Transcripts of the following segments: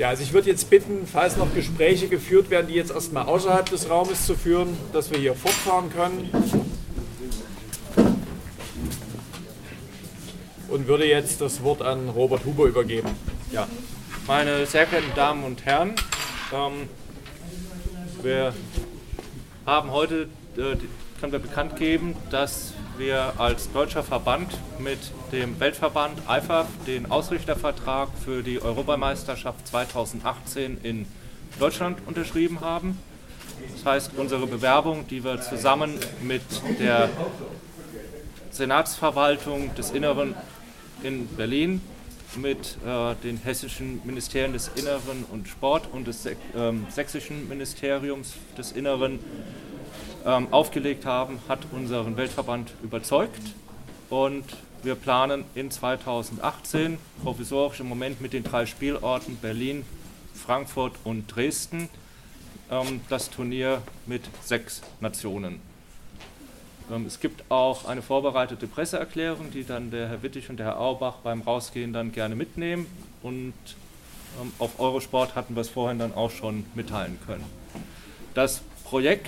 Ja, also ich würde jetzt bitten, falls noch Gespräche geführt werden, die jetzt erstmal außerhalb des Raumes zu führen, dass wir hier fortfahren können. Und würde jetzt das Wort an Robert Huber übergeben. Ja, meine sehr verehrten Damen und Herren, wir haben heute, können wir bekannt geben, dass wir als deutscher Verband mit dem Weltverband IFAF den Ausrichtervertrag für die Europameisterschaft 2018 in Deutschland unterschrieben haben. Das heißt, unsere Bewerbung, die wir zusammen mit der Senatsverwaltung des Inneren in Berlin, mit den hessischen Ministerien des Inneren und Sport und des sächsischen Ministeriums des Inneren aufgelegt haben, hat unseren Weltverband überzeugt, und wir planen in 2018 provisorisch im Moment mit den 3 Spielorten Berlin, Frankfurt und Dresden das Turnier mit 6 Nationen. Es gibt auch eine vorbereitete Presseerklärung, die dann der Herr Wittig und der Herr Auerbach beim Rausgehen dann gerne mitnehmen, und auf Eurosport hatten wir es vorhin dann auch schon mitteilen können. Das Projekt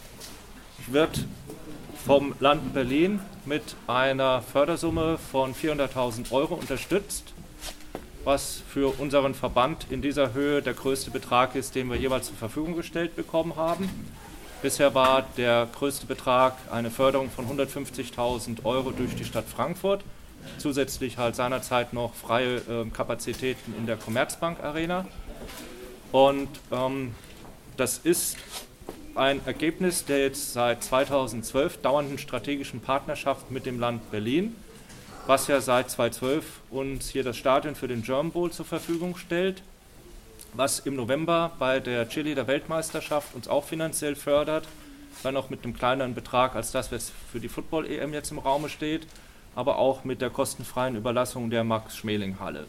wird vom Land Berlin mit einer Fördersumme von 400.000 € unterstützt, was für unseren Verband in dieser Höhe der größte Betrag ist, den wir jeweils zur Verfügung gestellt bekommen haben. Bisher war der größte Betrag eine Förderung von 150.000 € durch die Stadt Frankfurt, zusätzlich halt seinerzeit noch freie Kapazitäten in der Commerzbank Arena. Und das ist ein Ergebnis der jetzt seit 2012 dauernden strategischen Partnerschaft mit dem Land Berlin, was ja seit 2012 uns hier das Stadion für den German Bowl zur Verfügung stellt, was im November bei der Cheerleader-Weltmeisterschaft uns auch finanziell fördert, dann auch mit einem kleineren Betrag als das, was für die Football-EM jetzt im Raume steht, aber auch mit der kostenfreien Überlassung der Max-Schmeling-Halle.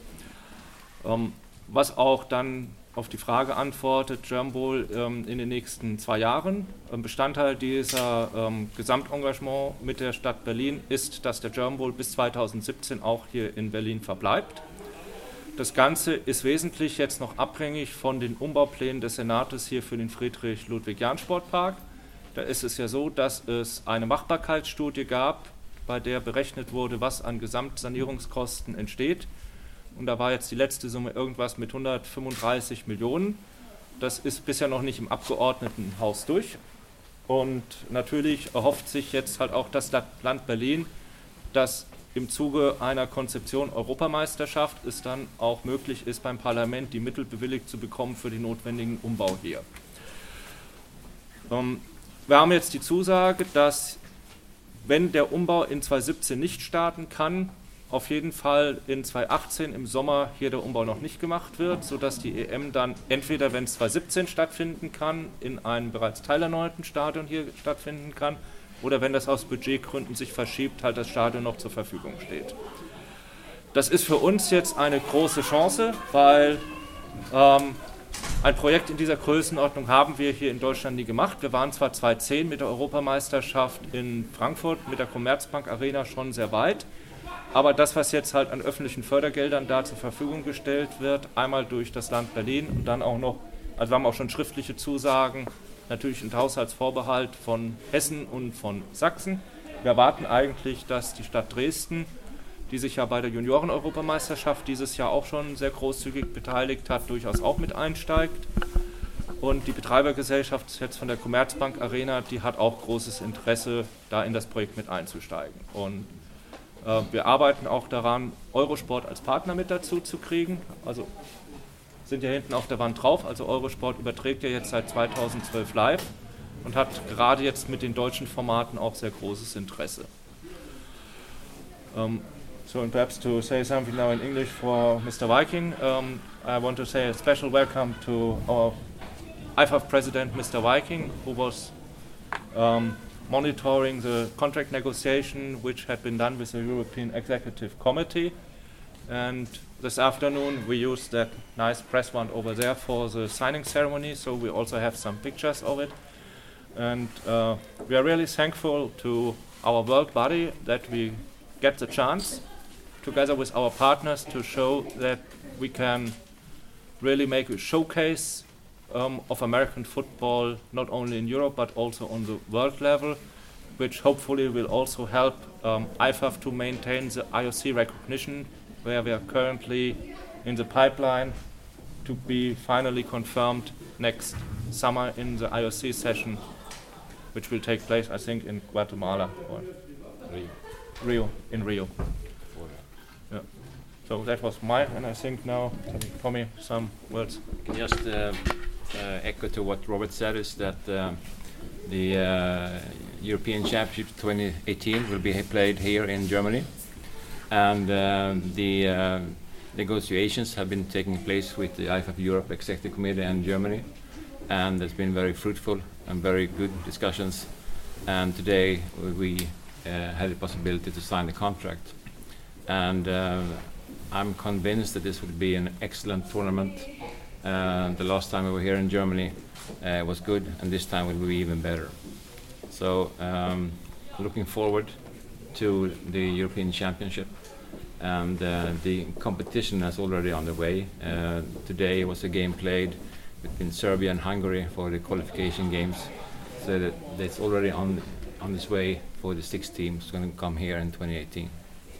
Was auch dann auf die Frage antwortet, German Bowl in den nächsten 2 Jahren. Bestandteil dieser Gesamtengagement mit der Stadt Berlin ist, dass der German Bowl bis 2017 auch hier in Berlin verbleibt. Das Ganze ist wesentlich jetzt noch abhängig von den Umbauplänen des Senates hier für den Friedrich-Ludwig-Jahn-Sportpark. Da ist es ja so, dass es eine Machbarkeitsstudie gab, bei der berechnet wurde, was an Gesamtsanierungskosten entsteht. Und da war jetzt die letzte Summe irgendwas mit 135 Millionen. Das ist bisher noch nicht im Abgeordnetenhaus durch. Und natürlich erhofft sich jetzt halt auch das Land Berlin, dass im Zuge einer Konzeption Europameisterschaft es dann auch möglich ist, beim Parlament die Mittel bewilligt zu bekommen für den notwendigen Umbau hier. Wir haben jetzt die Zusage, dass, wenn der Umbau in 2017 nicht starten kann, auf jeden Fall in 2018 im Sommer hier der Umbau noch nicht gemacht wird, sodass die EM dann entweder, wenn es 2017 stattfinden kann, in einem bereits teilerneuerten Stadion hier stattfinden kann, oder wenn das aus Budgetgründen sich verschiebt, halt das Stadion noch zur Verfügung steht. Das ist für uns jetzt eine große Chance, weil ein Projekt in dieser Größenordnung haben wir hier in Deutschland nie gemacht. Wir waren zwar 2010 mit der Europameisterschaft in Frankfurt mit der Commerzbank Arena schon sehr weit, aber das, was jetzt halt an öffentlichen Fördergeldern da zur Verfügung gestellt wird, einmal durch das Land Berlin und dann auch noch, also wir haben auch schon schriftliche Zusagen, natürlich ein Haushaltsvorbehalt von Hessen und von Sachsen. Wir erwarten eigentlich, dass die Stadt Dresden, die sich ja bei der Junioren-Europameisterschaft dieses Jahr auch schon sehr großzügig beteiligt hat, durchaus auch mit einsteigt. Und die Betreibergesellschaft jetzt von der Commerzbank Arena, die hat auch großes Interesse, da in das Projekt mit einzusteigen. Und wir arbeiten auch daran, Eurosport als Partner mit dazu zu kriegen. Also sind ja hinten auf der Wand drauf. Also Eurosport überträgt ja jetzt seit 2012 live und hat gerade jetzt mit den deutschen Formaten auch sehr großes Interesse. So, and perhaps to say something now in English for Mr. Viking, I want to say a special welcome to our IFAF president, Mr. Viking, who was monitoring the contract negotiation which had been done with the European Executive Committee. And this afternoon we used that nice press wand over there for the signing ceremony, so we also have some pictures of it. And we are really thankful to our world body that we get the chance, together with our partners, to show that we can really make a showcase of American football, not only in Europe but also on the world level, which hopefully will also help IFAF to maintain the IOC recognition, where we are currently in the pipeline to be finally confirmed next summer in the IOC session, which will take place, I think, in Guatemala or Rio. Yeah. So that was mine, and I think now Tommy some words. Can just echo to what Robert said, is that the European Championship 2018 will be played here in Germany, and the negotiations have been taking place with the IFAF Europe Executive Committee and Germany, and it's been very fruitful and very good discussions, and today we had the possibility to sign the contract, and I'm convinced that this would be an excellent tournament. The last time we were here in Germany was good, and this time will be even better. So looking forward to the European Championship, and the competition is already on the way. Today was a game played between Serbia and Hungary for the qualification games, so that it's already on its way for the 6 teams going to come here in 2018.